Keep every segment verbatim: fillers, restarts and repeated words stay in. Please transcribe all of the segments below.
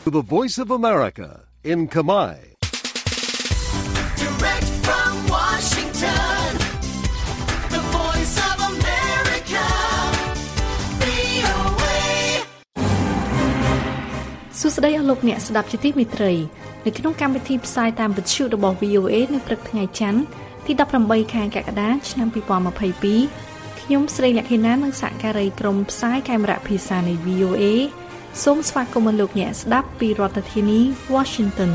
to the Voice of America in Khmer. Direct from Washington, the Voice of America, វី អូ เอសួស្តីអស់លោកអ្នកស្ដាប់ជាទីមេត្រីនៅក្នុងកម្មវិធីផ្សាយតាមវិទ្យុរបស់ វី អូ เอ នៅព្រឹកថ្ងៃច័ន្ទទីដប់ប្រាំបីខែកក្កដាឆ្នាំពីរពាន់ម្ភៃពីរខ្ញុំស្រីលក្ខិណានិងសហការីក្រុមផ្សាយកាមេរ៉ាភាសានៃ វី អូ เอ សូមស្វាគមន៍លោកអ្នកស្ដាប់ពីរដ្ឋធានី Washington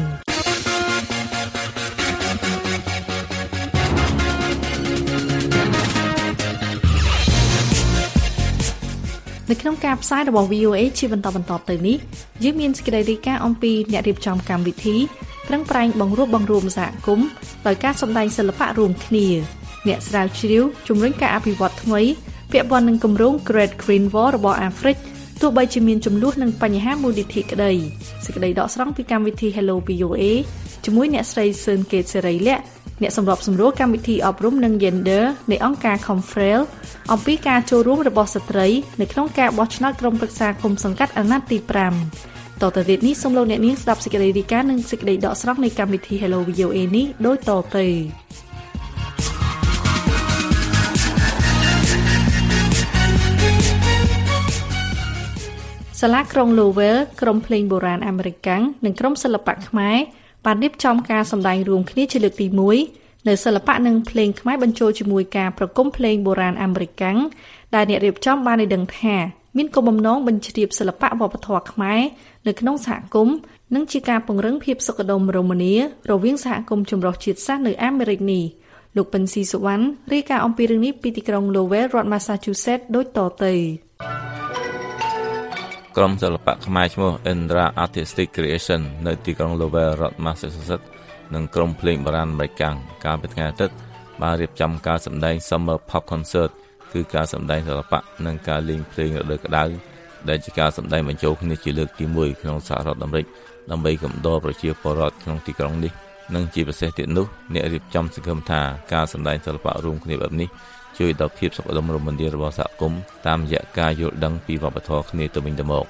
នៅក្នុងការផ្សាយរបស់ វី អូ เอ ជាបន្តបន្តទៅនេះយើងមានសេចក្តីរាយការណ៍អំពីអ្នករៀបចំកម្មវិធីប្រឹងប្រែងបង្រួបបង្រួមសហគមន៍ដោយការសម្ដែងសិល្បៈរួមគ្នាអ្នកស្រាវជ្រាវជំរុញការអភិវឌ្ឍថ្មីពាក់ព័ន្ធនឹងគម្រោង Great Green Wall របស់អាហ្វ្រិកទោះបីជាមានចំនួននឹងបញ្ហាមូលនិធិក្តីសេចក្តីដកស្រង់ពីកម្មវិធី Hello វី អូ เอ ជាមួយអ្នកស្រីសឿនកេតសេរីលក្ខអ្នកសម្របសម្រួលកម្មវិធីអប់រំនិង Gender នៃអង្គការ Confrel អំពីការចូលរួមរបស់ស្ត្រីនៅក្នុងការបោះឆ្នោតក្រុមប្រឹក្សាគុំសង្កាត់អាណត្តិទីប្រាំតទៅទៀតនេះសូមលោកអ្នកនាងស្ដាប់សេចក្តីរាយការណ៍និងសេចក្តីដកស្រង់នៃកម្មវិធី Hello វី អូ เอ នេះដូចតទៅសាលាក្រុង Lowell ក្រុមភ្លេងបុរាណអាមេរិកនិងក្រុមសិល្បៈខ្មែរបានរៀបចំការសម្ដែងរួមគ្នាជាលើកទីមួយនៅសិល្បៈនិងភ្លេងខ្មែរបញ្ចូលជាមួយការប្រគំភ្លេងបុរាណអាមេរិកដែលអ្នករៀបចំបានឲ្យដឹងថាមានគោលបំណងបញ្ជ្រាបសិល្បៈវប្បធម៌ខ្មែរនៅក្នុងសហគមន៍និងជាការពង្រឹងភាពសុខដុមរមនារវាងសហគមន៍ចម្រុះជាតិសាសន៍នៅអាមេរិកនេះលោកពិនស៊ីសុវណ្ណរាយការណ៍អំពីរឿងនេះពីទីក្រុង Lowell រដ្ឋ Massachusetts ដូចតទៅក្រុមសិល្បៈខ្មែរឈ្មោះ Indra Artistic Creation នៅទីក្រុង Lowell រដ្ឋ Massachusetts និងក្រុមភ្លេងបុរាណអាមេរិកកាលពីថ្ងៃអាទិត្យបានរៀបចំការសម្ដែង Summer Pop Concert គឺការសម្ដែងសិល្បៈនិងការលេងភ្លេងរដូវក្តៅដែលជាការសម្ដែងបញ្ចូលគ្នាជាលើកទីមួយក្នុងសហរដ្ឋអាមេរិកដើម្បីកំដរប្រជាពលរដ្ឋក្នុងទីក្រុងនេះនិងជាពិសេសទៀតនោះអ្នករៀបចំសង្ឃឹមថាការសម្ដែងសិល្បៈរួមគ្នាបែបនេះជួយដល់ភាពសុខដុមរមនារបស់សហគមន៍តាមរយៈការយល់ដឹងពីវប្បធម៌គ្នាទៅវិញទៅមក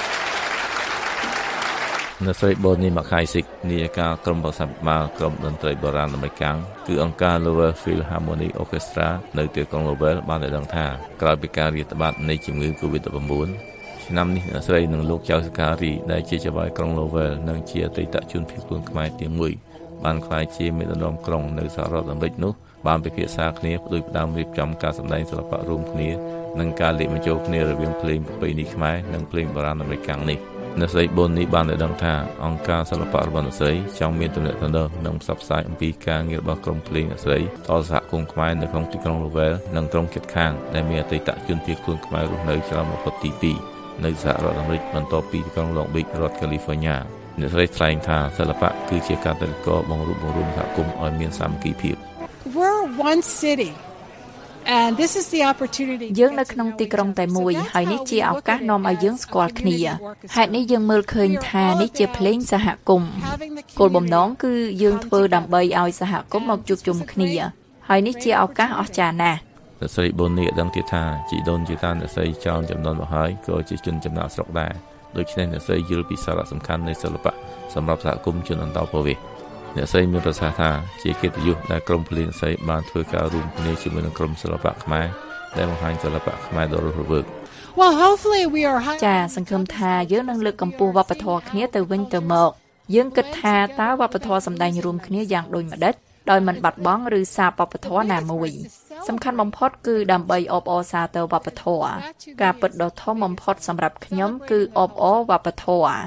នៅស្រីបូនីម៉ាខៃស៊ីកនាយិកាក្រុមប្រសិទ្ធបាលក្រុមតន្ត្រីបុរាណអាមេរិកគឺអង្គការ Lowell Philharmonic Orchestra នៅទីក្រុង Lowell បានឲ្យដឹងថាក្រោយពីការរាតត្បាតនៃជំងឺ កូវីដ ដប់ប្រាំ៩ ឆ្នាំនេះអ្នកស្រីនិងលោកចៅសការីដែលជាចៅហ្វាយក្រុង Lowell និងជាអតីតជនភៀសខ្លួនខ្មែរទីមួយបានក្លាយជាមេដឹកនាំក្រុងនៅសហរដ្ឋអាមេរិកនោះបានពិភាក្សាគ្នាផ្ដួចផ្ដើមរៀបចំការសម្ដែងសិល្បៈរួមគ្នានិងការលាយបញ្ចូលគ្នារវាងភ្លេងប្រពៃណីខ្មែរនិងភ្លេងបុរាណអាមេរិកនេះអ្នកស្រីបូននេះបានឲ្យដឹងថាអង្គការសិល្បៈរបស់អ្នកស្រីចង់មានទំនាក់ទំនងនិងផ្សព្វផ្សាយអំពីការងាររបស់ក្រុមភ្លេងអ្នកស្រីដល់សហគមន៍ខ្មែរនៅក្នុងទីក្រុង Lowell និងក្រុមជិតខាងដែលមានអតីតជនភៀសខ្លួនខ្មែររស់នៅច្រើនបំផុតទីពីរនៅសហរដ្ឋអាមេរិកបន្ទាប់ពីទីក្រុង Long Beach រដ្ឋ California អ្នកស្រីថ្លែងថាសិល្បៈគឺជាកាតព្វកិច្ចបង្រួបបង្រួមសហគមន៍ឲ្យមានសាមគ្គីភាព We're one city and this is the opportunity យើងនៅក្នុងទីក្រុងតែមួយហើយនេះជាឱកាសនាំឲ្យយើងស្គាល់គ្នាហេតុនេះយើងមើលឃើញថានេះជាភ្លេងសហគមន៍គោលបំណងគឺយើងធ្វើដើម្បីឲ្យសហគមន៍មកជួបជុំគ្នាហើយនេះជាឱកាសអស្ចារ្យណាស់អ្នកស្រីបូនីដឹងទៀតថាជីដូនជីតាអ្នកស្រីចောင်းចំនួនមកហើយក៏ជាជនចំណាក់ស្រុកដែរដូច្នេះអ្នកស្រីយល់ពីសារៈសំខាន់នៃសិល្បៈសម្រាប់សហគមន៍ជនអន្តោប្រវេសន៍អ្នកស្រីមានប្រសាសន៍ថាជាកិត្តិយសដែលក្រុមភ្លេងស្រីបានធ្វើការរួមគ្នាជាមួយនឹងក្រុមសិល្បៈខ្មែរដែលបង្ហាញសិល្បៈខ្មែរដ៏រស់រវើក Well hopefully we are ចាសង្ឃឹមថាយើងនឹងលើកកម្ពស់វប្បធម៌គ្នាទៅវិញទៅមកយើងគិតថាតើវប្បធម៌សម្ដែងរួមគ្នាយ៉ាងដូចម្ដេចដោយមិនបាត់បង់ឬសាបវប្បធម៌ណាមួយសំខាន់បំផុតគឺដើម្បីអបអរសាទរវប្បធម៌ការពិតដ៏ធំបំផុតសម្រាប់ខ្ញុំគឺអបអរវប្បធម៌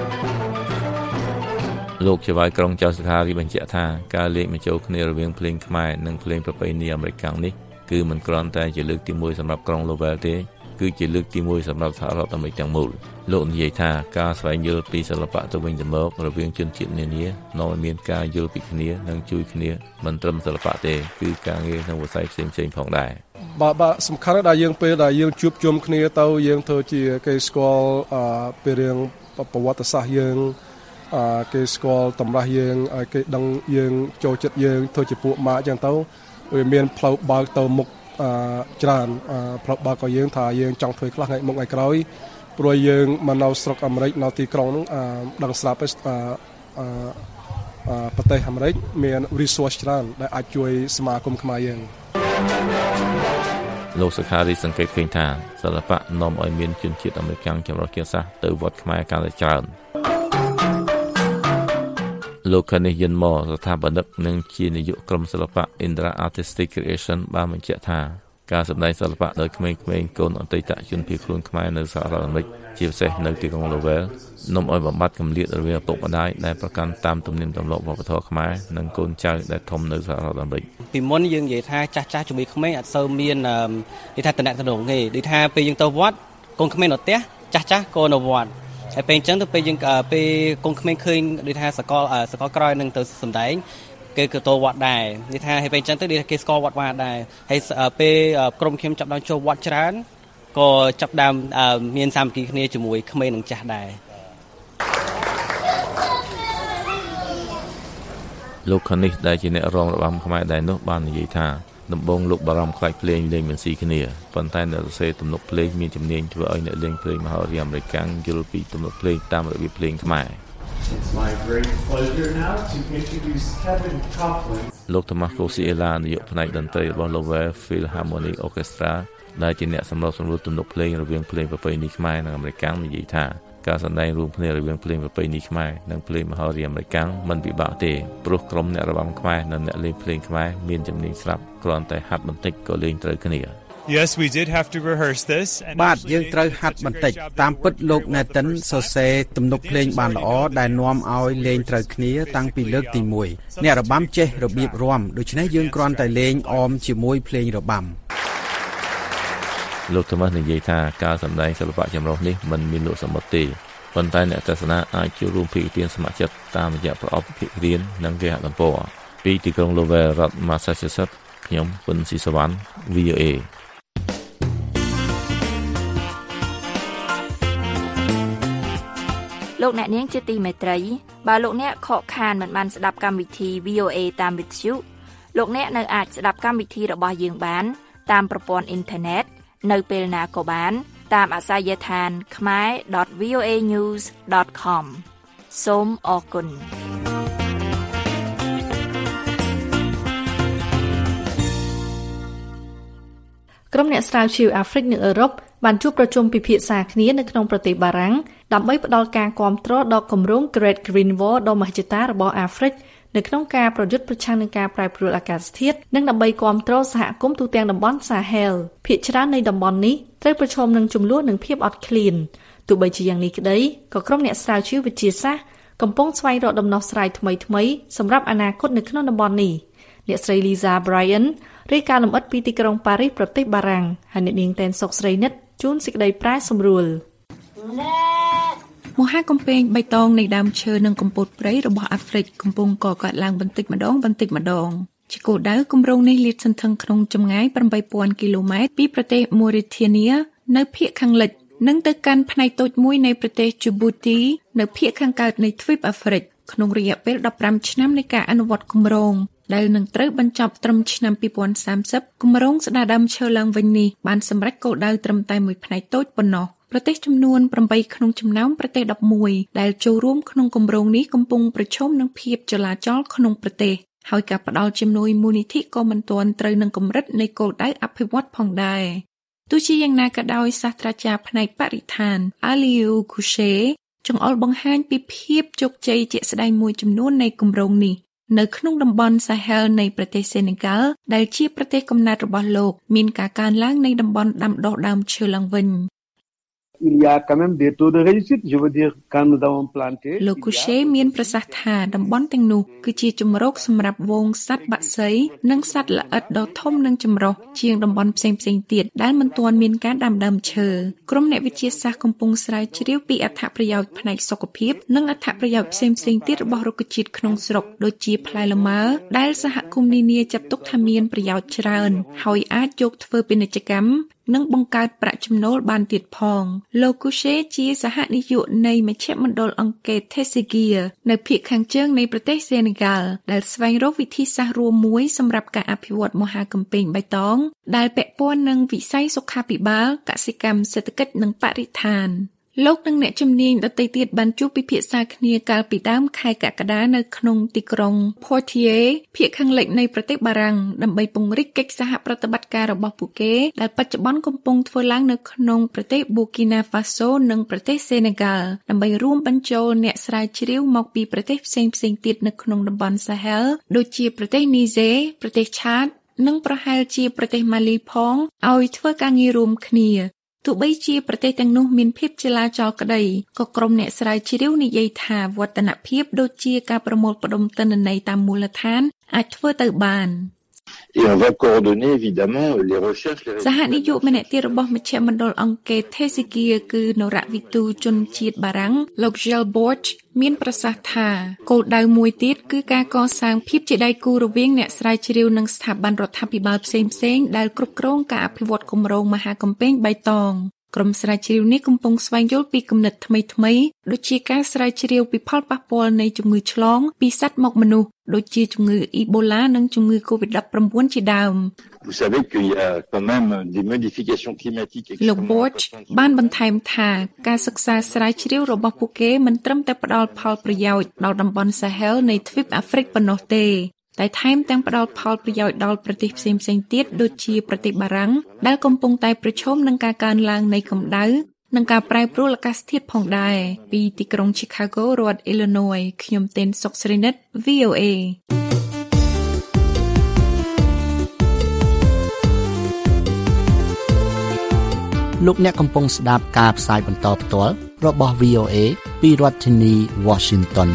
លោកជាវាយក្រុងចៅសខារីបញ្ជាក់ថាការលេងបញ្ចូលគ្នារវាងភ្លេងខ្មែរនិងភ្លេងប្រពៃណីអាមេរិកនេះគឺមិនគ្រាន់តែជាលើកទីមួយសម្រាប់ក្រុង Lowell ទេគឺជាលើកទីមួយសម្រាប់សហរដ្ឋអាមេរិកទាំងមូលលោកនិយាយថាការស្វែងយល់ពីសិល្បៈទៅវិញទៅមករវាងជនជាតិនានានាំឲ្យមានការយល់ពីគ្នានិងជួយគ្នាមិនត្រឹមសិល្បៈទេគឺការងារក្នុងវិស័យផ្សេងៗផងដែរបាទបាទសំខាន់ដែលយើងពេលដែលយើងជួបជុំគ្នាទៅយើងធ្វើជាគេស្គាល់ពីរឿងប្រវត្តិសាស្ត្រយើងគេស្គាល់តម្រាស់យើងឲ្យគេដឹងយើងចូលចិត្តយើងធ្វើជាពួកម៉ាក់អញ្ចឹងទៅវាមានផ្លូវបើកទៅមុខច្រើនប្របើក៏យើងថាយើងចង់ធ្វើខ្លះថ្ងៃមុខថ្ងៃក្រោយព្រោះយើងមកនៅស្រុកអាមេរិកនៅទីក្រុងហ្នឹងដឹងស្រាប់ប្រទេសអាមេរិកមាន resource ច្រើនដែលអាចជួយសមាគមខ្មែរយើងលោកសុខារីសង្កេតឃើញថាសិល្បៈនាំឲ្យមានជនជាតិអាមេរិកចម្រុះជាតិសាសន៍ទៅវត្តខ្មែរកាន់តែច្រើនលោកខនិយិនម៉ស្ថាបនិកនិងជានាយកក្រុមសិល្បៈ Indra Artistic Creation បានបញ្ជាក់ថាការសម្ដែងសិល្បៈដោយក្មេងៗកូនអតីតជនភៀសខ្លួនខ្មែរនៅសហរដ្ឋអាមេរិកជាពិសេសនៅទីក្រុង Lowell នាំឲ្យបំបត្តិគម្លាតរវាងឪពុកម្ដាយដែលប្រកាន់តាមទំនៀមទម្លាប់វប្បធម៌ខ្មែរនិងកូនចៅដែលធំនៅសហរដ្ឋអាមេរិកពីមុនយើងនិយាយថាចាស់ចាស់ជាមួយក្មេងអត់សូវមាននិយាយថាតំណែងទេដូចថាពេលយើងទៅវត្តកូនក្មេងនៅផ្ទះចាស់ចាស់ក៏នៅវត្តហើយពេលអញ្ចឹងទៅពេលយើងពេលកូនក្មេងឃើញដូចថាសកលសកលក្រោយនឹងទៅសំដែងគេក៏ទៅវត្តដែរនិយាយថាហើយពេលអញ្ចឹងទៅគេស្គាល់វត្តវ៉ាដែរហើយពេលក្រុមខ្ញុំចាប់ដល់ចូលវត្តច្រើនក៏ចាប់ដើមមានសាមគ្គីគ្នាជាមួយក្មេងនិងចាស់ដែរលោកខនិសដែលជាអ្នករងរបាំខ្មែរដែរនោះបាននិយាយថាដំបូងលោកបារម្ភខ្លាចភ្លេងលេងមិនស៊ីគ្នាប៉ុន្តែអ្នកសរសេរទំនុកភ្លេងមានជំនាញធ្វើឲ្យអ្នកលេងភ្លេងមហោរីអាមេរិកយល់ពីទំនុកភ្លេងតាមរបៀបភ្លេងខ្មែរ It's my great pleasure now to introduce Kevin Coughlin លោក Thomas Kosiela នាយកផ្នែកតន្ត្រីរបស់ Lowell Philharmonic Orchestra ដែលជាអ្នកសម្របសម្រួលទំនុកភ្លេងរវាងភ្លេងប្រពៃណីខ្មែរនិងអាមេរិកនិយាយថាការសម្ដែងរួមគ្នារវាងភ្លេងប្រពៃណីខ្មែរនិងភ្លេងមហោរីអាមេរិកមិនពិបាកទេព្រោះក្រុមអ្នករបាំខ្មែរនិងអ្នកលេងភ្លេងខ្មែរមានជំនាញស្រាប់គ្រាន់តែហាត់បន្តិចក៏លេងត្រូវគ្នា Yes, we did have to rehearse this. បាទយើងត្រូវហាត់បន្តិចតាមពិតលោក Nathan សរសេរទំនុកភ្លេងបានល្អដែលនាំឲ្យលេងត្រូវគ្នាតាំងពីលើកទីមួយអ្នករបាំចេះរបៀបរាំដូច្នេះយើងគ្រាន់តែលេងអមជាមួយភ្លេងរបាំលោក Thomas និយាយថាការសម្ដែងសិល្បៈចម្រុះនេះមិនមានលោកសម្បត្តិទេប៉ុន្តែអ្នកទស្សនាអាចចូលរួមភាគទានស្ម័គ្រចិត្តតាមរយៈប្រអប់ភាគរៀននិងគេហទំព័រពីទីក្រុង Lowell រដ្ឋ Massachusetts ខ្ញុំពុនស៊ីសវណ្ណ វី អូ เอលោកអ្នកនាងជាទីមេត្រីបើលោកអ្នកខកខានមិនបានស្ដាប់កម្មវិធី វី អូ เอ តាមវិទ្យុលោកអ្នកនៅអាចស្ដាប់កម្មវិធីរបស់យើងបានតាមប្រព័ន្ធអ៊ីនធឺណិតនៅពេលណាក៏បានតាមអាសយដ្ឋាន khmer dot v o a news dot com សូមអរគុណក្រុមអ្នកស្រាវជ្រាវអាហ្វ្រិកនិងអឺរ៉ុបបានជួបប្រជុំពិភាក្សាគ្នានៅក្នុងប្រទេសបារាំងដើម្បីផ្តល់ការគាំទ្រដល់គម្រោង Great Green Wall ដ៏មហិច្ឆតារបស់អាហ្វ្រិកនៅក្នុងការប្រយុទ្ធប្រឆាំងនឹងការប្រែប្រួលអាកាសធាតុនិងដើម្បីគាំទ្រសហគមន៍ទូទាំងតំបន់សាហែលភាគច្រើននៃតំបន់នេះត្រូវប្រឈមនឹងជម្លោះនិងភាពអត់ឃ្លានទោះបីជាយ៉ាងនេះក្តីក៏ក្រុមអ្នកស្រាវជ្រាវវិទ្យាសាស្ត្រកំពុងស្វែងរកដំណោះស្រាយថ្មីៗសម្រាប់អនាគតនៅក្នុងតំបន់នេះអ្នកស្រី Lisa Bryan រាយការណ៍លម្អិតពីទីក្រុងប៉ារីសប្រទេសបារាំងហើយអ្នកនាងតែនសុកស្រីនិតជូនសេចក្តីប្រែសម្រួលមហាកំពែងបៃតងនៃដើមឈើនិងកំពតព្រៃរបស់អាហ្វ្រិកកំពុងកកើតឡើងបន្តិចម្ដងបន្តិចម្ដងជាគោលដៅគម្រោងនេះលាតសន្ធឹងក្នុងចម្ងាយeight thousandគីឡូម៉ែត្រពីប្រទេស Mauritania នៅភាគខាងលិចនិងទៅកាន់ផ្នែកតូចមួយនៃប្រទេស Djibouti នៅភាគខាងកើតនៃទ្វីបអាហ្វ្រិកក្នុងរយៈពេលfifteenឆ្នាំនៃការអនុវត្តគម្រោងដែលនឹងត្រូវបញ្ចប់ត្រឹមឆ្នាំtwenty thirtyគម្រោងស្ដារដើមឈើឡើងវិញនេះបានសម្រេចគោលដៅត្រឹមតែមួយផ្នែកតូចប៉ុណ្ណោះប្រទេសចំនួនeightក្នុងចំណោមប្រទេសelevenដែលចូលរួមក្នុងគម្រោងនេះកំពុងប្រឈមនឹងភាពចលាចលក្នុងប្រទេសហើយការផ្ដល់ជំនួយមូលនិធិក៏មិនទាន់ត្រូវនឹងកម្រិតនៃគោលដៅអភិវឌ្ឍផងដែរទោះជាយ៉ាងណាក៏ដោយសាស្ត្រាចារ្យផ្នែកបរិស្ថាន Aliou Couché ចង្អុលបង្ហាញពីភាពជោគជ័យជាក់ស្ដែងមួយចំនួននៃគម្រោងនេះនៅក្នុងតំបន់សាហែលនៃប្រទេសសេនេហ្គាល់ដែលជាប្រទេសកំណើតរបស់លោកមានការកើនឡើងនៃតំបន់ដាំដុះដើមឈើឡើងវិញ Il y a quand même des taux de réussite, je veux dire, quand nous avons planté. លោក Couché មានប្រសាសន៍ថាតំបន់ទាំងនោះគឺជាជម្រកសម្រាប់ហ្វូងសត្វបក្សីនិងសត្វល្អិតដ៏ធំនិងចម្រុះជាងតំបន់ផ្សេងៗទៀតដែលមិនទាន់មានការដាំដើមឈើក្រុមអ្នកវិទ្យាសាស្ត្រកំពុងស្រាវជ្រាវពីអត្ថប្រយោជន៍ផ្នែកសុខភាពនិងអត្ថប្រយោជន៍ផ្សេងៗទៀតរបស់រុក្ខជាតិក្នុងស្រុកដូចជាផ្លែលម៉ើដែលសហគមន៍នានាចាត់ទុកថាមានប្រយោជន៍ច្រើនហើយអាចយកធ្វើពាណិជ្ជកម្មនិងបង្កើតប្រាក់ចំណូលបានទៀតផងលោក Couche ជាសហនាយកនៃមជ្ឈមណ្ឌលអង្គការ Tessegia នៅភាគខាងជើងនៃប្រទេសសេនេហ្គាល់ដែលស្វែងរកវិធីសាស្ត្ររួមមួយសម្រាប់ការអភិវឌ្ឍមហាកំពែងបៃតងដែលពាក់ព័ន្ធនឹងវិស័យសុខាភិបាលកសិកម្មសេដ្ឋកិច្ចនិងបរិស្ថានលោកនិងអ្នកជំនាញដទៃទៀតបានជួបពិភាក្សាគ្នាកាលពីដើមខែកក្កដានៅក្នុងទីក្រុង Poitiers ភាគខាងលិចនៃប្រទេសបារាំងដើម្បីពង្រីកកិច្ចសហប្រតិបត្តិការរបស់ពួកគេដែលបច្ចុប្បន្នកំពុងធ្វើឡើងនៅក្នុងប្រទេស Burkina Faso និងប្រទេស Senegal ដើម្បីរួមបញ្ចូលអ្នកស្រាវជ្រាវមកពីប្រទេសផ្សេងៗទៀតនៅក្នុងតំបន់ Sahel ដូចជាប្រទេស Niger ប្រទេស Chad និងប្រហែលជាប្រទេស Mali ផងឲ្យធ្វើការងាររួមគ្នាទោះបីជាប្រទេសទាំងនោះមានភាពចលាចលក្តីក៏ក្រុមអ្នកស្រាវជ្រាវនិយាយថាវឌ្ឍនភាពដូចជាការប្រមូលផ្ដុំទិន្នន័យតាមមូលដ្ឋានអាចធ្វើទៅបាន Et on va coordonner évidemment les recherches les សហនាយកម្នាក់ទៀតរបស់មជ្ឈមណ្ឌលអង្គការ Tessegia គឺនរវិទូជនជាតិបារាំងលោក Gilles Borch មានប្រសាសន៍ថាគោលដៅមួយទៀតគឺការកសាងភាពជាដៃគូរវាងអ្នកស្រាវជ្រាវនិងស្ថាប័នរដ្ឋាភិបាលផ្សេងៗដែលគ្រប់គ្រងការអភិវឌ្ឍគម្រោងមហាកំពែងបៃតងក្រុមស្រាវជ្រាវនេះកំពុងស្វែងយល់ពីគំនិតថ្មីៗដូចជាការស្រាវជ្រាវពីផលប៉ះពាល់នៃជំងឺឆ្លងពីសត្វមកមនុស្សដូចជាជំងឺអ៊ីបូឡានិងជំងឺ កូវីដ ដប់ប្រាំបួន ជាដើម Vous savez qu'il y a quand même des modifications climatiques លោក Borch បានបន្ថែមថាការសិក្សាស្រាវជ្រាវរបស់ពួកគេមិនត្រឹមតែផ្ដល់ផលប្រយោជន៍ដល់តំបន់ Sahel នៃទ្វីបអាហ្វ្រិកប៉ុណ្ណោះទេតែថែមទាំងផ្ដល់ផលប្រយោជន៍ដល់ប្រទេសផ្សេងៗទៀតដូចជាប្រទេសបារាំងដែលកំពុងតែប្រឈមនឹងការកើនឡើងនៃកម្ដៅនិងការប្រែប្រួលអាកាសធាតុផងដែរពីទីក្រុង Chicago រដ្ឋ Illinois ខ្ញុំទេនសុកស្រីនិត វី អូ អេលោកអ្នកកំពុងស្ដាប់ការផ្សាយបន្តផ្ទាល់របស់ វី អូ អេ ពីរដ្ឋធានី Washington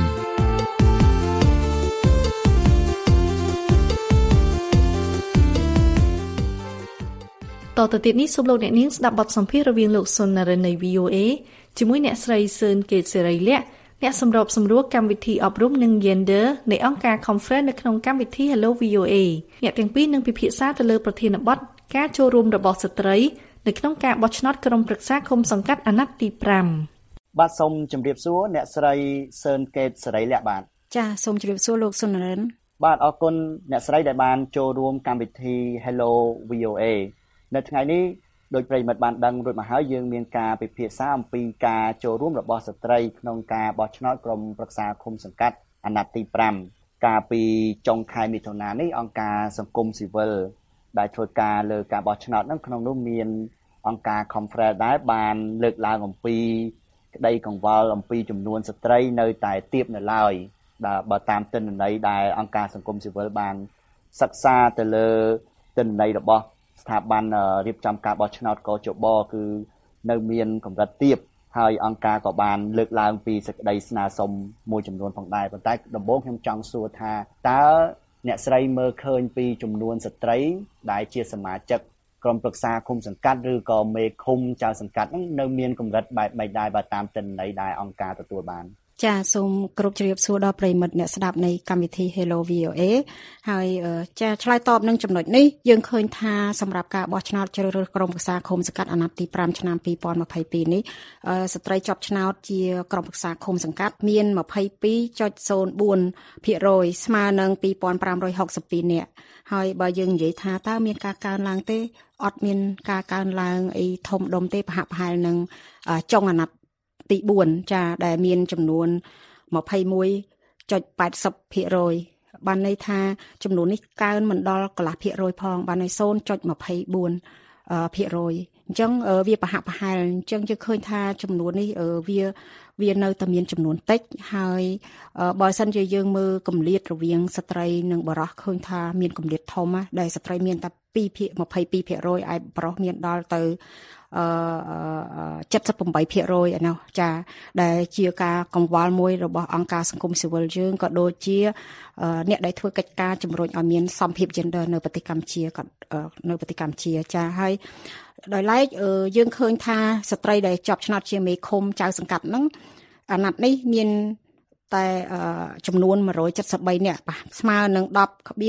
តទៅទៀតនេះសូមលោកអ្នកនាងស្ដាប់បទសម្ភាសន៍រវាងលោកសុននរិននៃ វី អូ អេ ជាមួយអ្នកស្រីសឿនកេតសេរីលក្ខអ្នកសម្របសម្រួលកម្មវិធីអប់រំនិង Gender នៃអង្គការ Conference នៅក្នុងកម្មវិធី Hello វី អូ អេ អ្នកទាំងពីរនឹងពិភាក្សាទៅលើប្រធានបទការចូលរួមរបស់ស្ត្រីនៅក្នុងការបោះឆ្នោតក្រុមប្រឹក្សាឃុំសង្កាត់អាណត្តិទីប្រាំបាទសូមជម្រាបសួរអ្នកស្រីសឿនកេតសេរីលក្ខបាទចាសូមជម្រាបសួរលោកសុននរិនបាទអរគុណអ្នកស្រីដែលបានចូលរួមកម្មវិធី Hello វី អូ អេ នៅថ្ងៃនេះដោយប្រិយមិត្តបានដឹងរួចមកហើយយើងមានការពិភាក្សាអំពីការចូលរួមរបស់ស្ត្រីក្នុងការបោះឆ្នោតក្រុមប្រឹក្សាឃុំសង្កាត់អាណត្តិទីប្រាំកាលពីចុងខែមិថុនានេះអង្គការសង្គមស៊ីវិលដែលធ្វើការលើការបោះឆ្នោតហ្នឹងក្នុងនោះមានអង្គការ Conference ដែរបានលើកឡើងអំពីក្តីកង្វល់អំពីចំនួនស្ត្រីនៅតែទាបនៅឡើយដែលបើតាមទិន្នន័យដែលអង្គការសង្គមស៊ីវិលបានសិក្សាទៅលើទិន្នន័យរបស់ស្ថាប័នរៀបចំការបោះឆ្នោតកោជបគឺនៅមានកម្រិតទាបហើយអង្គការក៏បានលើកឡើងពីសេចក្តីស្នើសុំមួយចំនួនផងដែរប៉ុន្តែដំបូងខ្ញុំចង់សួរថាតើអ្នកស្រីមើលឃើញពីចំនួនស្ត្រីដែលជាសមាជិកក្រុមប្រឹក្សាឃុំសង្កាត់ឬក៏មេឃុំចៅសង្កាត់ហ្នឹងនៅមានកម្រិតបែបម៉េចដែរបើតាមទិន្នន័យដែលអង្គការទទួលបានចាសូមគ្រប់ជ្រាបសួរដល់ប្រិយមិត្តអ្នកស្ដាប់នៃកម្មវិធី Hello វី អូ អេ ហើយចាឆ្លើយតបនឹងចំណុចនេះយើងឃើញថាសម្រាប់ការបោះឆ្នោតជ្រើសរើសក្រុមប្រឹក្សាឃុំសង្កាត់អាណត្តិទីប្រាំឆ្នាំពីរពាន់ម្ភៃពីរនេះស្ត្រីជាប់ឆ្នោតជាក្រុមប្រឹក្សាឃុំសង្កាត់មាន ម្ភៃពីរចុចศูនย์បួនភាគរយ ស្មើនឹង ពីរពាន់ប្រាំរយហុកសិបពីរ នាក់ហើយបើយើងនិយាយថាតើមានការកើនឡើងទេអត់មានការកើនឡើងអីធំដុំទេប្រហាក់ប្រហែលនឹងចុងអាណត្តិទីបួនចាដែលមានចំនួន ម្ភៃមួយចុចแปดสิบភាគរយ បានន័យថាចំនួននេះកើនមិនដល់កន្លះភាគរយផងបានន័យ ศูนย์ចុចยี่สิบสี่ភាគរយ អញ្ចឹងវាប្រហាក់ប្រហែលអញ្ចឹងយើងឃើញថាចំនួននេះវាវានៅតែមានចំនួនតិចហើយបើសិនជាយើងមើលកម្រិតរវាងស្ត្រីនិងបុរសឃើញថាមានកម្រិតធំណាស់ដែលស្ត្រីមានតែยี่สิบtwoភាគរយ ឯបុរសមានដល់ទៅអឺseventy-eightភាគរយ ឯនោះចាដែលជាការកង្វល់មួយរបស់អង្គការសង្គមស៊ីវិលយើងក៏ដូចជាអ្នកដែលធ្វើកិច្ចការជំរុញឲ្យមានសមភាព gender នៅប្រទេសកម្ពុជាក៏នៅប្រទេសកម្ពុជាចាហើយដោយឡែកយើងឃើញថាស្ត្រីដែលជាប់ឆ្នោតជាមេឃុំចៅសង្កាត់ហ្នឹងអាណត្តិនេះមានតែចំនួនone hundred seventy-threeនាក់ស្មើនឹង ten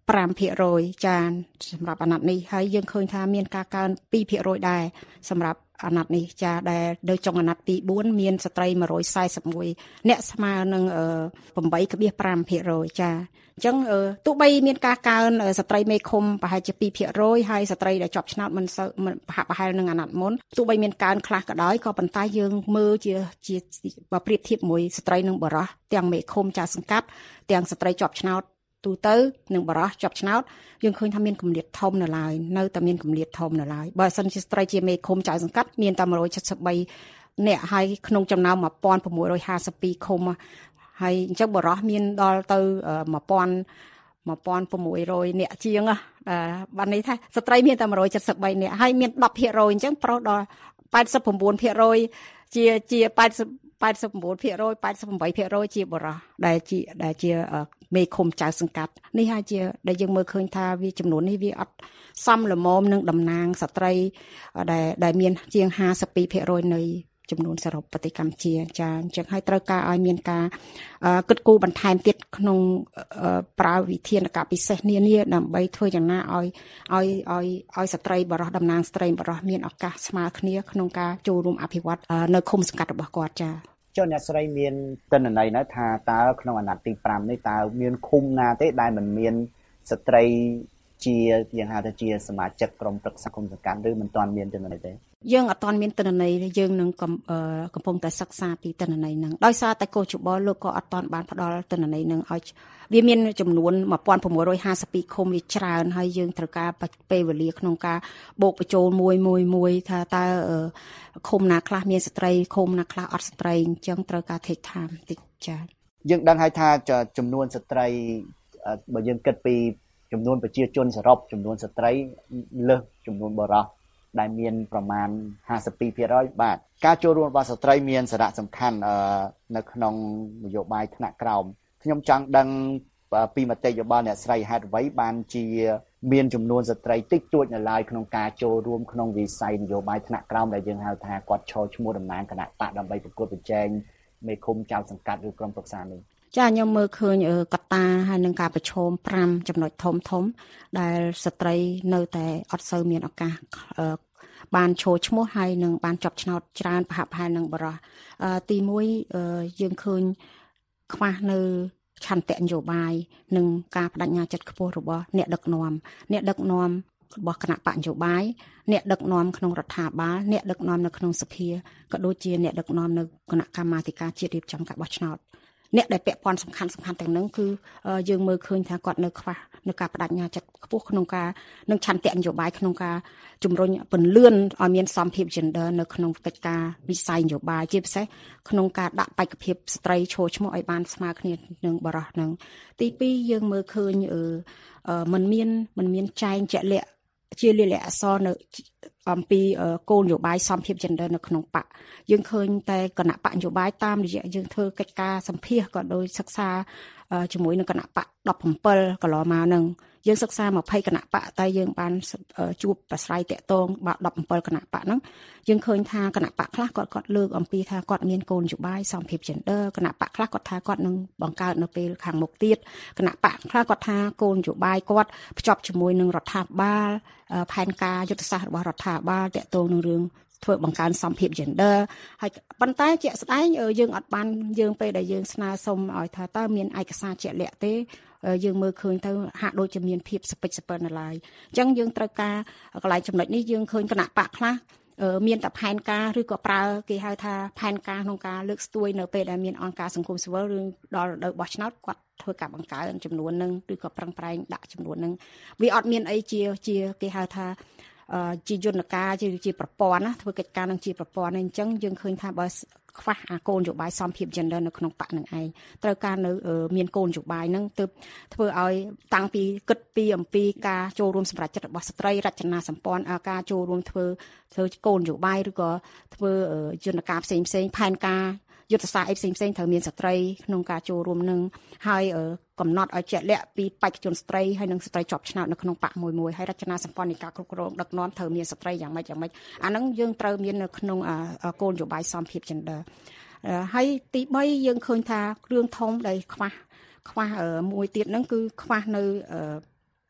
five percent ចាសម្រាប់អាណត្តិនេះហើយយើងឃើញថាមានការកើនtwo percent ដែរសម្រាប់អាណត្តិនេះចាដែលនៅចុងអាណត្តិទីfourមានស្ត្រីone hundred forty-oneអ្នកស្មើនឹងeight point five percent ចាអញ្ចឹងទោះបីមានការកើនស្ត្រីមេឃុំប្រហែលជាtwo percent ហើយស្ត្រីដែលជាប់ឆ្នោតមិនសូវប្រហាក់ប្រហែលនឹងអាណត្តិមុនទោះបីមានកើនខ្លះក៏ដោយក៏ប៉ុន្តែយើងមើលជាជាបើប្រៀបធៀបមួយស្ត្រីនិងបុរសទាំងមេឃុំចៅសង្កាត់ទាំងស្ត្រីជាប់ឆ្នោតទូទៅនឹងបរោះជាប់ឆ្នោតយើងឃើញថាមានគម្លាតធំនៅឡើយនៅតែមានគម្លាតធំនៅឡើយបើសិនជាស្ត្រីជាមេឃុំចៅសង្កាត់មានតែone hundred seventy-threeអ្នកហើយក្នុងចំណោមone thousand six hundred fifty-twoឃុំហើយអញ្ចឹងបរោះមានដល់ទៅone thousand one thousand six hundredអ្នកជាងបាទនេះថាស្ត្រីមានតែone hundred seventy-threeអ្នកហើយមានten percentអញ្ចឹងប្រុសដល់eighty-nine percentជាជាeighty eighty-nine percent eighty-eight percentជាបរោះដែលជាដែលជាមេឃុំចៅសង្កាត់នេះហើយជាដែលយើងមើលឃើញថាវាចំនួននេះវាអត់សមល្មមនឹងតំណាងស្ត្រីដែលដែលមានជាងfifty-two percentនៃចំនួនសរុបប្រទេសកម្ពុជាចាអញ្ចឹងហើយត្រូវការឲ្យមានការគិតគូរបន្ថែមទៀតក្នុងប្រើវិធានការពិសេសនានាដើម្បីធ្វើយ៉ាងណាឲ្យឲ្យឲ្យឲ្យស្ត្រីបរោះតំណាងស្ត្រីបរោះមានឱកាសស្មើគ្នាក្នុងការចូលរួមអភិវឌ្ឍនៅឃុំសង្កាត់របស់គាត់ចាចុះអ្នកស្រីមានទិន្នន័យណាថាតើក្នុងអាណត្តិទីfiveនេះតើមានឃុំណាទេដែលមិនមានស្ត្រីជាយ៉ាងហៅថាជាសមាជិកក្រុមប្រឹក្សាគុំសង្កាត់ឬមិនទាន់មានទិន្នន័យទេយើងអត់ទាន់មានទិន្នន័យយើងនឹងកំពុងតែសិក្សាពីទិន្នន័យហ្នឹងដោយសារតែកោជបលោកក៏អត់ទាន់បានផ្ដល់ទិន្នន័យហ្នឹងឲ្យវាមានចំនួនone thousand six hundred fifty-twoឃុំវាច្រើនហើយយើងត្រូវការពេលវេលាក្នុងការបូកបញ្ចូលមួយមួយមួយថាតើឃុំណាខ្លះមានស្ត្រីឃុំណាខ្លះអត់ស្ត្រីអញ្ចឹងត្រូវការ take time តិចចា៎យើងដឹងហើយថាចំនួនស្ត្រីបើយើងគិតពីចំនួនប្រជាជនសរុបចំនួនស្ត្រីលើសចំនួនបុរសដែលមានប្រមាណfifty-two percent បាទការចូលរួមរបស់ស្ត្រីមានសារៈសំខាន់នៅក្នុងនយោបាយថ្នាក់ក្រោមខ្ញុំចង់ដឹងពីមតិយោបល់អ្នកស្រីហេតុអ្វីបានជាមានចំនួនស្ត្រីតិចតួចនៅឡើយក្នុងការចូលរួមក្នុងវិស័យនយោបាយថ្នាក់ក្រោមដែលយើងហៅថាគាត់ឈរឈ្មោះតំណាងគណៈបកដើម្បីប្រកួតប្រជែងមេឃុំចៅសង្កាត់ឬក្រុមប្រឹក្សានេះចាខ្ញុំមើលឃើញកត្តាហើយនឹងការប្រឈមfiveចំណុចធំធំដែលស្ត្រីនៅតែអត់សូវមានឱកាសបានឈរឈ្មោះហើយនឹងបានជាប់ឆ្នោតច្រើនប្រហាក់ប្រហែលនឹងបរិះទីoneយើងឃើញខ្វះនៅឆន្ទៈនយោបាយនិងការបដិញ្ញាចិត្តខ្ពស់របស់អ្នកដឹកនាំអ្នកដឹកនាំរបស់គណៈបកនយោបាយអ្នកដឹកនាំក្នុងរដ្ឋាភិបាលអ្នកដឹកនាំនៅក្នុងសភាក៏ដូចជាអ្នកដឹកនាំនៅគណៈកម្មាធិការជាតិរៀបចំការបោះឆ្នោតអ្នកដែលពាក់ព័ន្ធសំខាន់សំខាន់ទាំងហ្នឹងគឺយើងមើលឃើញថាគាត់នៅខ្វះនៅការបដិញ្ញាចិត្តខ្ពស់ក្នុងការនឹងឆន្ទៈនយោបាយក្នុងការជំរុញពន្លឿនឲ្យមានសមភាព gender នៅក្នុងកិច្ចការវិស័យនយោបាយជាពិសេសក្នុងការដាក់បេក្ខភាពស្ត្រីឈរឈ្មោះឲ្យបានស្មើគ្នានឹងបរិះនឹងទីtwoយើងមើលឃើញมันមានมันមានចែងជាក់លាក់ជាលាយលក្ខណ៍អក្សរនៅអំពីគោលនយោបាយសមភាព gender នៅក្នុងបកយើងឃើញតែគណៈបកនយោបាយតាមរយៈយើងធ្វើកិច្ចការសម្ភាសក៏ដោយសិក្សាជាមួយនឹងគណៈបកseventeenកន្លងមកហ្នឹងយើងសិក្សាtwentyគណៈបកតែយើងបានជួបប្រស្រ័យតាក់ទងabout seventeenគណៈបកហ្នឹងយើងឃើញថាគណៈបកខ្លះគាត់គាត់លើកអំពីថាគាត់មានគោលនយោបាយសមភាព gender គណៈបកខ្លះគាត់ថាគាត់នឹងបង្កើតនៅពេលខាងមុខទៀតគណៈបកខ្លះគាត់ថាគោលនយោបាយគាត់ភ្ជាប់ជាមួយនឹងរដ្ឋាភិបាលផែនការយុទ្ធសាស្ត្ររបស់រដ្ឋាភិបាលតាក់ទងនឹងរឿងធ្វើបង្កើនសមភាព gender ហើយប៉ុន្តែជាក់ស្ដែងយើងអត់បានយើងពេលដែលយើងស្នើសុំឲ្យថាតើមានឯកសារជាក់លាក់ទេយើងមើលឃើញទៅហាក់ដូចជាមានភាពសពេចសពិលនៅឡើយអញ្ចឹងយើងត្រូវការកន្លែងចំណុចនេះយើងឃើញគណៈបកខ្លះមានតែផែនការឬក៏ប្រើគេហៅថាផែនការក្នុងការលើកស្ទួយនៅពេលដែលមានអង្គការសង្គមស៊ីវិលឬដល់រដូវបោះឆ្នោតគាត់ធ្វើការបង្កើនចំនួននឹងឬក៏ប្រឹងប្រែងដាក់ចំនួននឹងវាអត់មានអីជាជាគេហៅថាជាយន្តការជាជាប្រព័ន្ធណាធ្វើកិច្ចការនឹងជាប្រព័ន្ធអញ្ចឹងយើងឃើញថាបើខ្វះអាគោលនយោបាយសមភាព gender នៅក្នុងបកនឹងឯងត្រូវការនៅមានគោលនយោបាយហ្នឹងទើបធ្វើឲ្យតាំងពីគិតពីអំពីការចូលរួមសម្រាប់ចិត្តរបស់ស្ត្រីរចនាសម្ព័ន្ធការចូលរួមធ្វើធ្វើគោលនយោបាយឬក៏ធ្វើយន្តការផ្សេងផ្សេងផែនការយុទ្ធសាស្ត្រអីផ្សេងផ្សេងត្រូវមានស្ត្រីក្នុងការចូលរួមនឹងហើយកំណត់ឲ្យជាក់លាក់ពីបេក្ខជនស្ត្រីហើយនិងស្ត្រីជាប់ឆ្នោតនៅក្នុងបកមួយមួយហើយរចនាសម្ព័ន្ធនៃការគ្រប់គ្រងដឹកនាំត្រូវមានស្ត្រីយ៉ាងម៉េចយ៉ាងម៉េចអាហ្នឹងយើងត្រូវមាននៅក្នុងគោលនយោបាយសមភាព gender ហើយទីthreeយើងឃើញថាគ្រឿងធំដែលខ្វះខ្វះមួយទៀតហ្នឹងគឺខ្វះនៅ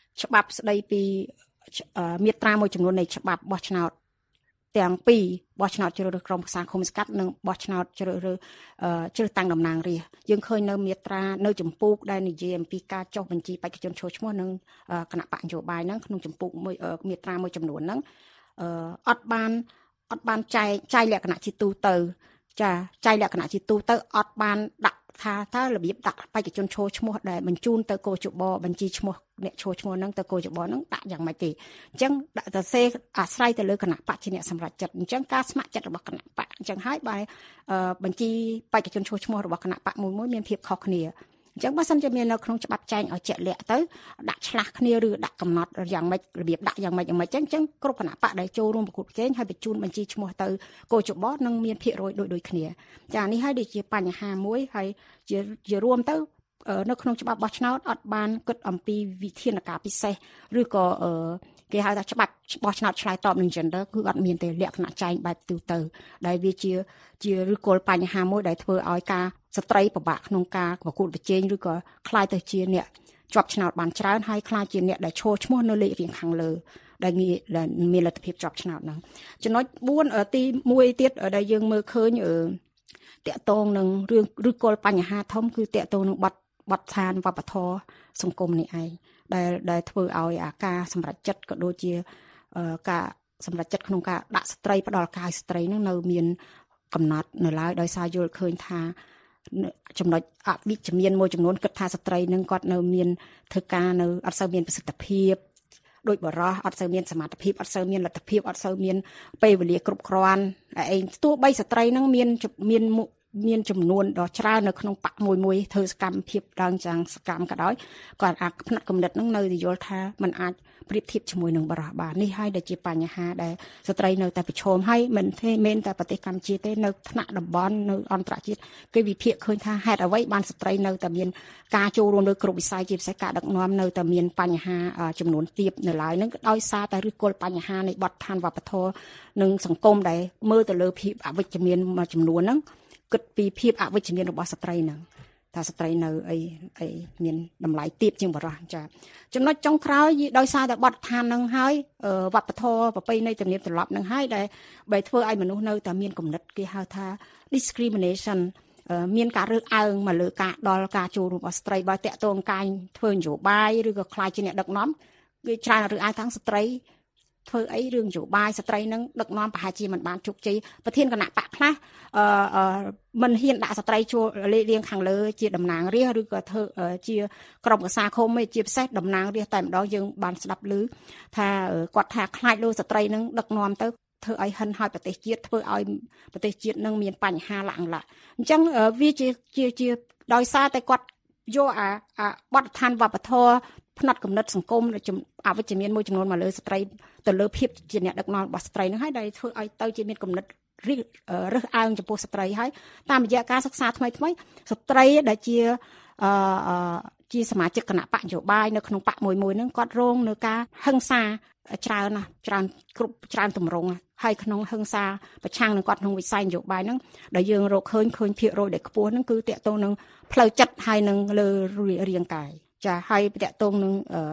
ច្បាប់ស្ដីពីមាត្រាមួយចំនួននៃច្បាប់បោះឆ្នោតទាំងពីរបោះឆ្នោតជ្រើសរើសក្រុមប្រឹក្សាឃុំសង្កាត់និងបោះឆ្នោតជ្រើសរើសជ្រើសតាំងតំណាងរាស្ត្រយើងឃើញនៅមាត្រានៅចម្ពោះដែលនិយាយអំពីការចុះបញ្ជីបេក្ខជនចូលឈ្មោះនិងគណៈបកនយោបាយហ្នឹងក្នុងចម្ពោះមួយមាត្រាមួយចំនួនហ្នឹងអត់បានអត់បានចែកចែកលក្ខណៈជាទូទៅចាចែកលក្ខណៈជាទូទៅអត់បានដាក់ថាតើរបៀបដាក់បេក្ខជនចូលឈ្មោះដែលបញ្ជូនទៅកោជបបញ្ជីឈ្មោះអ្នកចូលឈ្មោះហ្នឹងទៅកោជបហ្នឹងដាក់យ៉ាងម៉េចទេអញ្ចឹងដាក់ទៅសេអាស្រ័យទៅលើគណៈបកជាអ្នកសម្រេចចិត្តអញ្ចឹងការស្ម័គ្រចិត្តរបស់គណៈបកអញ្ចឹងហើយបែរបញ្ជីបេក្ខជនចូលឈ្មោះរបស់គណៈបកមួយមួយមានភាពខុសគ្នាអញ្ចឹងបើសិនជាមាននៅក្នុងច្បាប់ចែងឲ្យជាក់លាក់ទៅដាក់ឆ្លាស់គ្នាឬដាក់កំណត់យ៉ាងម៉េចរបៀបដាក់យ៉ាងម៉េចយ៉ាងម៉េចអញ្ចឹងគ្រប់គណៈបកដែលចូលរួមប្រកួតប្រជែងហើយបញ្ជូនបញ្ជីឈ្មោះទៅកោជបនឹងមានភាគរយដូចដូចគ្នាចានេះហើយដូចជាបញ្ហាមួយហើយជាជារួមទៅនៅក្នុងច្បាប់បោះឆ្នោតអត់បានគិតអំពីវិធានការពិសេសឬក៏គេហៅថាច្បាប់បោះឆ្នោតឆ្លើយតបនឹង gender គឺអត់មានទេលក្ខណៈចែងបែបទូទៅដែលវាជាជាឬគល់បញ្ហាមួយដែលធ្វើឲ្យការស្ត្រីពិបាកក្នុងការប្រកួតប្រជែងឬក៏คล้ายទៅជាអ្នកជាប់ឆ្នោតបានច្រើនហើយคล้ายជាអ្នកដែលឈរឈ្មោះនៅលេខរៀងខាងលើដែលមានលទ្ធភាពជាប់ឆ្នោតហ្នឹងចំណុចបួនទីមួយទៀតដែលយើងមើលឃើញតាក់ទងនឹងរឿងឬគល់បញ្ហាធំគឺតាក់ទងនឹងបទបទដ្ឋានវប្បធម៌សង្គមនេះឯងដែលដែលធ្វើឲ្យអាការសម្រេចចិត្តក៏ដូចជាការសម្រេចចិត្តក្នុងការដាក់ស្ត្រីផ្ដល់ការស្ត្រីនឹងនៅមានកំណត់នៅឡើយដោយសារយល់ឃើញថាចំណុចអវិជ្ជមានមួយចំនួនគិតថាស្ត្រីនឹងគាត់នៅមានធ្វើការនៅអត់សូវមានប្រសិទ្ធភាពដោយបរោះអត់សូវមានសមត្ថភាពអត់សូវមានលទ្ធភាពអត់សូវមានពេលវេលាគ្រប់គ្រាន់ឯងទោះបីស្ត្រីនឹងមានមានមានចំនួនដ៏ច្រើននៅក្នុងបកមួយមួយធ្វើសកម្មភាពដល់យ៉ាងសកម្មក៏ដោយគាត់អាចផ្នែកគំនិតនឹងនៅយល់ថាมันអាចប្រៀបធៀបជាមួយនឹងបរិះបាននេះហើយដែលជាបញ្ហាដែលស្ត្រីនៅតែប្រឈមហើយមិនទេមែនតែប្រទេសកម្ពុជាទេនៅថ្នាក់តំបន់នៅអន្តរជាតិគេវិភាគឃើញថាហេតុអ្វីបានស្ត្រីនៅតែមានការចូលរួមលើគ្រប់វិស័យជាពិសេសការដឹកនាំនៅតែមានបញ្ហាចំនួនទាបនៅឡើយនឹងដោយសារតែឬគល់បញ្ហានៃបទដ្ឋានវប្បធម៌និងសង្គមដែលមើលទៅលើភាពអវិជ្ជមានមួយចំនួនហ្នឹងគិតពីភាពអវិជ្ជមានរបស់ស្ត្រីហ្នឹងថាស្ត្រីនៅអីអីមានតម្លៃទាបជាងបរិះចាចំណុចចុងក្រោយដោយសារតែបទដ្ឋានហ្នឹងហើយវប្បធម៌ប្រពៃណីទំនៀមទម្លាប់ហ្នឹងហើយដែលបែរធ្វើឲ្យមនុស្សនៅតែមានគំនិតគេហៅថា discrimination មានការរើសអើងមកលើការដល់ការចូលរួមរបស់ស្ត្រីបើតាក់ទងការធ្វើនយោបាយឬក៏ខ្លាចជាអ្នកដឹកនាំគេច្រើនរើសអើងទាំងស្ត្រីធ្វើអីរឿងនយោបាយស្ត្រីនឹងដឹកនាំប្រហែលជាមិនបានជោគជ័យប្រធានគណៈបកខ្លះអឺមិនហ៊ានដាក់ស្ត្រីចូលលេខរៀងខាងលើជាតំណាងរាស្ត្រឬក៏ធ្វើជាក្រុមប្រឹក្សាឃុំឯជាពិសេសតំណាងរាស្ត្រតែម្ដងយើងបានស្ដាប់ឮថាគាត់ថាខ្លាចលើស្ត្រីនឹងដឹកនាំទៅធ្វើឲ្យហិនហើយប្រទេសជាតិធ្វើឲ្យប្រទេសជាតិនឹងមានបញ្ហាឡើងឡាអញ្ចឹងវាជាជាជាដោយសារតែគាត់យកអាបទដ្ឋានវប្បធម៌ផ្នែកគំនិតសង្គមអវិជ្ជមានមួយចំនួនមកលើស្ត្រីទៅលើភាពជាអ្នកដឹកនាំរបស់ស្ត្រីនឹងហើយដែលធ្វើឲ្យទៅជាមានគំនិតរើសអើងចំពោះស្ត្រីហើយតាមរយៈការសិក្សាថ្មីថ្មីស្ត្រីដែលជាអឺជាសមាជិកគណៈបកនយោបាយនៅក្នុងបកមួយមួយហ្នឹងគាត់រងនៅការហិង្សាច្រើនណាស់ច្រើនគ្រប់ច្រើនទម្រង់ហើយក្នុងហិង្សាប្រឆាំងនឹងគាត់ក្នុងវិស័យនយោបាយហ្នឹងដែលយើងរកឃើញឃើញភាគរយដែលខ្ពស់ហ្នឹងគឺតាក់ទងនឹងផ្លូវចិត្តហើយនឹងលើរាងកាយចាហើយតាក់ទងនឹង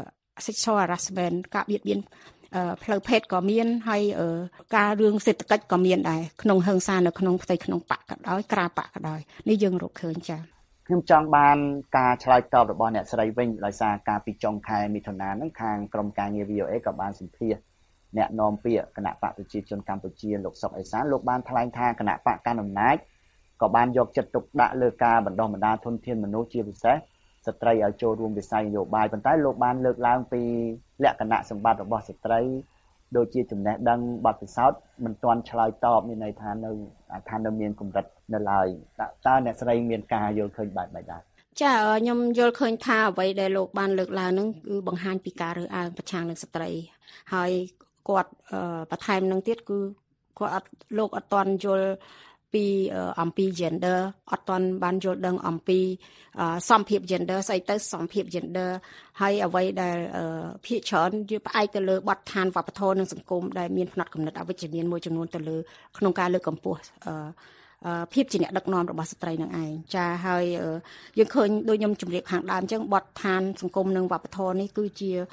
sexual harassment ការបៀតបៀនផ្លូវភេទក៏មានហើយការរឿងសេដ្ឋកិច្ចក៏មានដែរក្នុងហិង្សានៅក្នុងផ្ទៃក្នុងបកក៏ដោយក្រៅបកក៏ដោយនេះយើងរកឃើញចាខ្ញុំចង់បានការឆ្លើយតបរបស់អ្នកស្រីវិញដោយសារការពីចុងខែមិថុនាហ្នឹងខាងក្រុមការងារ វី អូ អេ ក៏បានសម្ភាសអ្នកនាំពាក្យគណៈបកប្រជាជនកម្ពុជាលោកសុកអេសានលោកបានថ្លែងថាគណៈបកកណ្ដាលអំណាចក៏បានយកចិត្តទុកដាក់លើការបណ្ដុះបណ្ដាលធនធានមនុស្សជាពិសេសស្ត្រីឲ្យចូលរួមវិស័យនយោបាយប៉ុន្តែលោកបានលើកឡើងពីលក្ខណៈសម្បត្តិរបស់ស្ត្រីដូចជាចំណេះដឹងបទពិសោធន៍មិនទាន់ឆ្លើយតបមានន័យថានៅថានៅមានកម្រិតនៅឡើយតើអ្នកស្រីមានការយល់ឃើញបែបម៉េចដែរចាខ្ញុំយល់ឃើញថាអ្វីដែលលោកបានលើកឡើងហ្នឹងគឺបង្ហាញពីការរើសអើងប្រឆាំងនឹងស្ត្រីហើយគាត់បន្ថែមនឹងទៀតគឺគាត់អត់លោកអត់ទាន់យល់ពីអំពី gender អត់ទាន់បានយល់ដឹងអំពីសមភាព gender ស្អីទៅសមភាព gender ហើយអ្វីដែលភាគច្រើនយើងផ្អែកទៅលើបទដ្ឋានវប្បធម៌និងសង្គមដែលមានផ្នត់គំនិតអវិជ្ជមានមួយចំនួនទៅលើក្នុងការលើកកម្ពស់ភាពជាអ្នកដឹកនាំរបស់ស្ត្រីនឹងឯងចាហើយយើងឃើញដូចខ្ញុំជម្រាបខាងដើមអញ្ចឹងបទដ្ឋានសង្គមនិងវប្បធម៌នេះគឺជា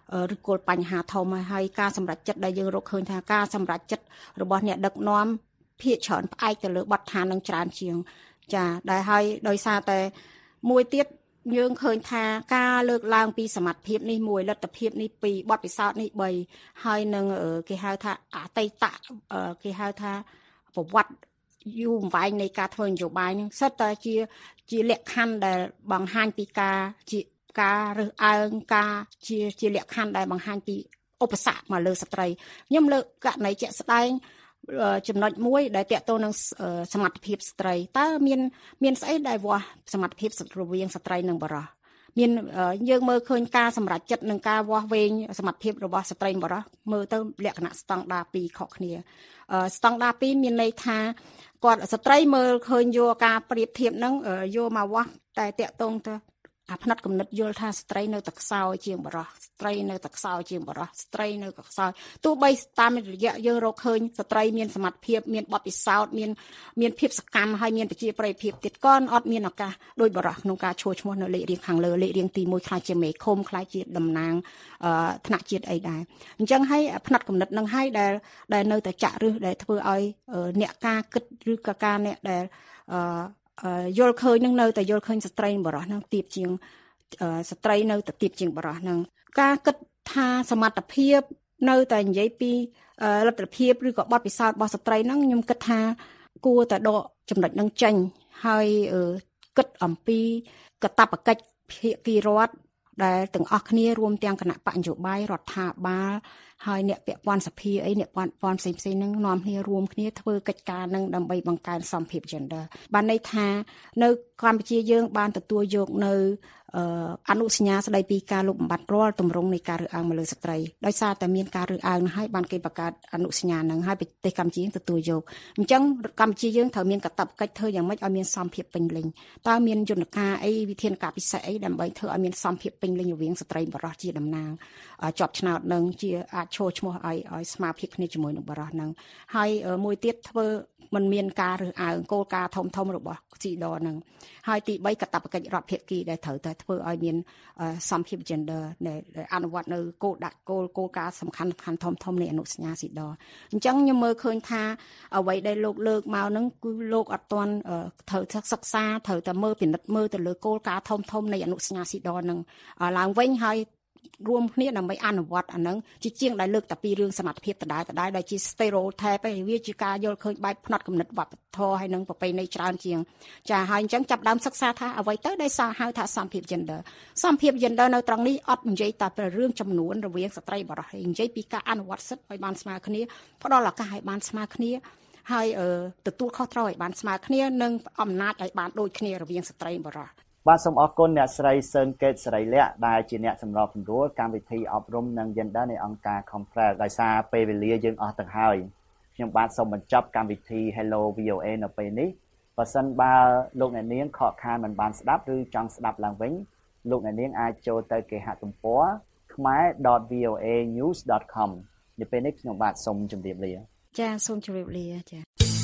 ឬគល់បញ្ហាធំហើយការសម្រេចចិត្តដែលយើងរកឃើញថាការសម្រេចចិត្តរបស់អ្នកដឹកនាំភាគច្រើនផ្អែកទៅលើបទដ្ឋាននឹងច្រើនជាងចាដែលហើយដោយសារតែមួយទៀតយើងឃើញថាការលើកឡើងពីសមត្ថភាពនេះមួយលទ្ធភាពនេះពីរបទពិសោធន៍នេះបីហើយនឹងគេហៅថាអតីតគេហៅថាប្រវត្តិយូរអង្វែងនៃការធ្វើនយោបាយនេះសិតតែជាជាលក្ខខណ្ឌដែលបង្ហាញពីការជាការរើសអើងការជាជាលក្ខខណ្ឌដែលបង្ហាញពីឧបសគ្គមកលើស្ត្រីខ្ញុំលើកករណីជាក់ស្ដែងចំណុចមួយដែលតកតទៅនឹងសមត្ថភាពស្ត្រីតើមានមានស្អីដែលវាស់សមត្ថភាពរវាងស្ត្រីនិងបុរសមានយើងមើលឃើញការសម្រេចចិត្តនិងការវាស់វែងសមត្ថភាពរបស់ស្ត្រីនិងបុរសមើលទៅលក្ខណៈស្តង់ដារពីរខុសគ្នាស្តង់ដារពីរមានន័យថាគាត់ស្ត្រីមើលឃើញយកការប្រៀបធៀបហ្នឹងយកមកវាស់តែតកតងទៅអាផ្នែកគំនិតយល់ថាស្ត្រីនៅតែខ្សោយជាងបុរសស្ត្រីនៅតែខ្សោយជាងបុរសស្ត្រីនៅតែខ្សោយទោះបីតាមរយៈយើងរកឃើញស្ត្រីមានសមត្ថភាពមានបទពិសោធន៍មានមានភាពសកម្មហើយមានប្រជាប្រិយភាពទៀតក៏អត់មានឱកាសដោយបុរសក្នុងការឈរឈ្មោះនៅលេខរៀងខាងលើលេខរៀងទីមួយខ្លាចជាមេឃុំខ្លាចជាតំណាងថ្នាក់ជាតិអីដែរអញ្ចឹងហើយផ្នែកគំនិតនឹងហើយដែលដែលនៅតែចាក់ឫសដែលធ្វើឲ្យអ្នកការគិតឬក៏ការអ្នកដែលយល់ឃើញនឹងនៅតែយល់ឃើញស្ត្រីបុរសនឹងទៀបជាងស្ត្រីនៅតែទៀបជាងបុរសនឹងការគិតថាសមត្ថភាពនៅតែនិយាយពីលទ្ធភាពឬក៏បទពិសោធន៍របស់ស្ត្រីនឹងខ្ញុំគិតថាគួរតែដកចំណុចនឹងចេញហើយគិតអំពីកាតព្វកិច្ចភាគីរដ្ឋដែលទាំងអស់គ្នារួមទាំងគណៈបកនយោបាយរដ្ឋាភិបាលហើយអ្នកពាក់ព័ន្ធសភាអីអ្នកពាក់ព័ន្ធផ្សេងផ្សេងហ្នឹងនាំគ្នារួមគ្នាធ្វើកិច្ចការនឹងដើម្បីបង្កើនសមភាព gender បានន័យថានៅកម្ពុជាយើងបានទទួលយកនៅអនុសញ្ញាស្ដីពីការលុបបំបាត់រាល់ទម្រង់នៃការរើសអើងមកលើស្ត្រីដោយសារតែមានការរើសអើងហើយបានគេបង្កើតអនុសញ្ញានឹងហើយប្រទេសកម្ពុជាទទួលយកអញ្ចឹងកម្ពុជាយើងត្រូវមានកាតព្វកិច្ចធ្វើយ៉ាងម៉េចឲ្យមានសមភាពពេញលេញតើមានយន្តការអីវិធានការពិសេសអីដើម្បីធ្វើឲ្យមានសមភាពពេញលេញរវាងស្ត្រីបុរសជាតំណាងជាប់ឆ្នោតនឹងជាអាចឈរឈ្មោះឲ្យឲ្យស្មារតីគ្នាជាមួយនឹងបុរសនឹងហើយមួយទៀតធ្វើมันមានការរើសអើងគោលការណ៍ធំធំរបស់ស៊ីដនឹងហើយទីបីកាតព្វកិច្ចរដ្ឋភាគីដែលត្រូវតែធ្វើឲ្យមានសមភាព gender ដែលអនុវត្តនៅគោលដាក់គោលគោលការណ៍សំខាន់សំខាន់ធំធំនៃអនុសញ្ញាស៊ីដអញ្ចឹងខ្ញុំមើលឃើញថាអ្វីដែលលោកលើកមកហ្នឹងគឺលោកអត់ទាន់ត្រូវសិក្សាត្រូវតែមើលពិនិត្យមើលទៅលើគោលការណ៍ធំធំនៃអនុសញ្ញាស៊ីដហ្នឹងឡើងវិញហើយរួមគ្នាដើម្បីអនុវត្តអានឹងជាជាងដែលលើកតែពីរឿងសមត្ថភាពដដែលដដែលដែលជា stereotype ឯវាជាការយល់ឃើញបែបផ្នត់គំនិតវប្បធម៌ហើយនឹងប្រពៃណីច្រើនជាងចាហើយអញ្ចឹងចាប់ដើមសិក្សាថាអ្វីទៅដែលហៅថាសមភាព gender សមភាព gender នៅត្រង់នេះអត់និយាយតែពីរឿងចំនួនរវាងស្ត្រីបុរសទេនិយាយពីការអនុវត្តសិទ្ធិឲ្យបានស្មើគ្នាផ្ដល់ឱកាសឲ្យបានស្មើគ្នាហើយទទួលខុសត្រូវឲ្យបានស្មើគ្នានិងអំណាចឲ្យបានដូចគ្នារវាងស្ត្រីបុរសបាទសូមអរគុណអ្នកស្រីសឿនកេតសេរីលក្ខដែលជាអ្នកសម្របសម្រួលកម្មវិធីអប់រំនិង Gender នៃអង្គការ Compress ដោយសារពេលវេលាយើងអស់ទៅហើយខ្ញុំបាទសូមបញ្ចប់កម្មវិធី Hello វី អូ เอ នៅពេលនេះបើសិនបើលោកអ្នកនាងខកខានមិនបានស្ដាប់ឬចង់ស្ដាប់ឡើងវិញលោកអ្នកនាងអាចចូលទៅគេហទំព័រ khmer dot v o a news dot com នៅពេលនេះខ្ញុំបាទសូមជម្រាបលាចាសូមជម្រាបលាចា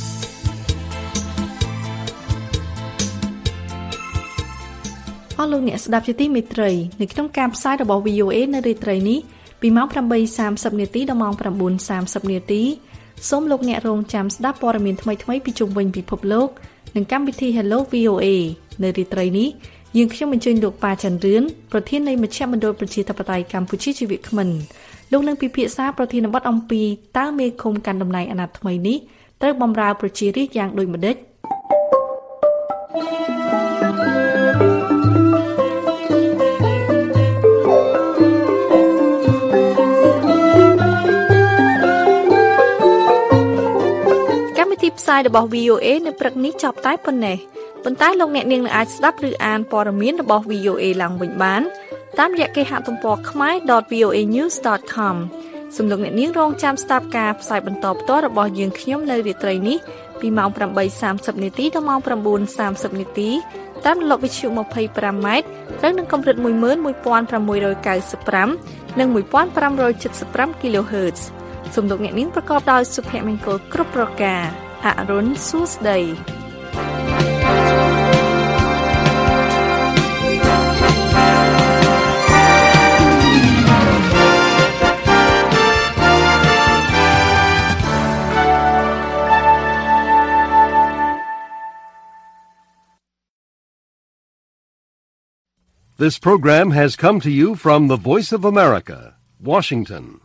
អស់លោកអ្នកស្ដាប់ជាទីមេត្រីនៅក្នុងការផ្សាយរបស់ វី អូ เอ នៅរាត្រីនេះពីម៉ោង ប្រាំបីសាមសិប នាទីដល់ម៉ោង ប្រាំបួនសាមសិប នាទីសូមលោកអ្នករងចាំស្ដាប់ព័ត៌មានថ្មីៗពីជុំវិញពិភពលោកនិងកម្មវិធី Hello វី អូ เอ នៅរាត្រីនេះយើងខ្ញុំអញ្ជើញលោកប៉ាច័ន្ទរឿនប្រធាននៃមជ្ឈមណ្ឌលប្រជាធិបតេយ្យកម្ពុជាជាវាគ្មិនលោកនឹងពិភាក្សាប្រធានបទអំពីតើមេឃុំកាន់តំណែងអាណត្តិថ្មីនេះត្រូវបម្រើប្រជារាស្ត្រយ៉ាងដូចម្តេចផ្សាយរបស់ វី អូ เอ នៅព្រឹកនេះចប់តែប៉ុណ្ណេះប៉ុន្តែលោកអ្នកនាងនឹងអាចស្ដាប់ឬអានព័ត៌មានរបស់ វី អូ เอ ឡើងវិញបានតាមរយៈគេហទំព័រ khmer dot v o a news dot com សូមលោកអ្នកនាងរងចាំស្ដាប់ការផ្សាយបន្តផ្ទាល់របស់យើងខ្ញុំនៅរាត្រីនេះពីម៉ោង ប្រាំបីសាមសិប នាទីដល់ម៉ោង ប្រាំបួនសាមសិប នាទីតាមរលកវិទ្យុ ម្ភៃប្រាំ ម៉ែត្រត្រូវនឹងកម្រិត មួយម៉ឺនមួយពាន់ប្រាំមួយរយកៅសិបប្រាំ និង មួយពាន់ប្រាំរយចិតសិបប្រាំ kHz សូមលោកអ្នកនាងប្រកបដោយសុភមង្គលគ្រប់ប្រការអរុនសួស្ដី This program has come to you from the Voice of America, Washington.